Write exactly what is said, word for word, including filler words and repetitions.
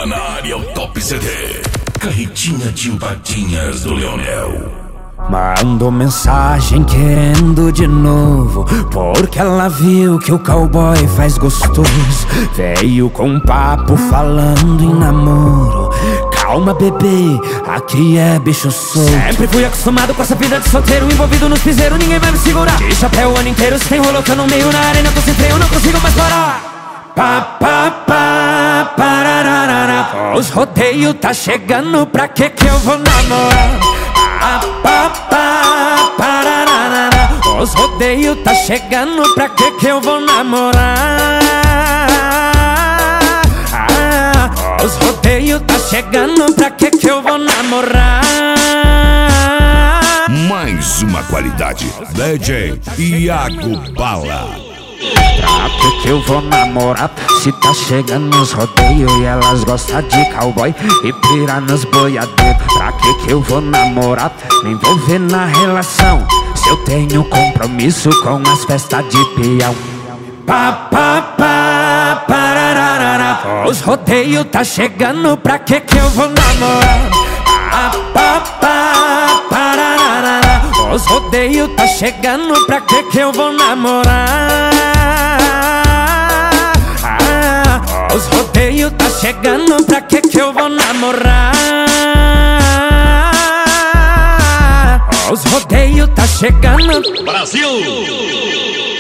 Tá na área o Top C D. Carretinha de Patinhas do Leonel. Mandou mensagem querendo de novo, porque ela viu que o cowboy faz gostoso. Veio com um papo falando em namoro. Calma, bebê, aqui é bicho solto. Sempre fui acostumado com essa vida de solteiro, envolvido nos piseiros, ninguém vai me segurar. De chapéu o ano inteiro, se tem rolo que eu no meio na arena, tô sem freio, não consigo mais parar. Pá, pá, pá, parararara. Os rodeios tá chegando, pra que que eu vou namorar? Pá, pá, pá, parararara. Os rodeios tá chegando, pra que que eu vou namorar? Ah, os rodeios tá chegando, pra que que eu vou namorar? Mais uma qualidade, D J Iago Bala. Pra que que eu vou namorar se tá chegando nos rodeios e elas gostam de cowboy e pira nos boiadeiros? Pra que que eu vou namorar, me envolver na relação, se eu tenho compromisso com as festas de peão? Pá, pá, pá, parararara. Os rodeios tá chegando, pra que que eu vou namorar? Pá, pá, pá, parararara. Os rodeios tá chegando, pra que que eu vou namorar? Ah, os rodeios tá chegando, pra que que eu vou namorar? Os rodeios tá chegando. Brasil!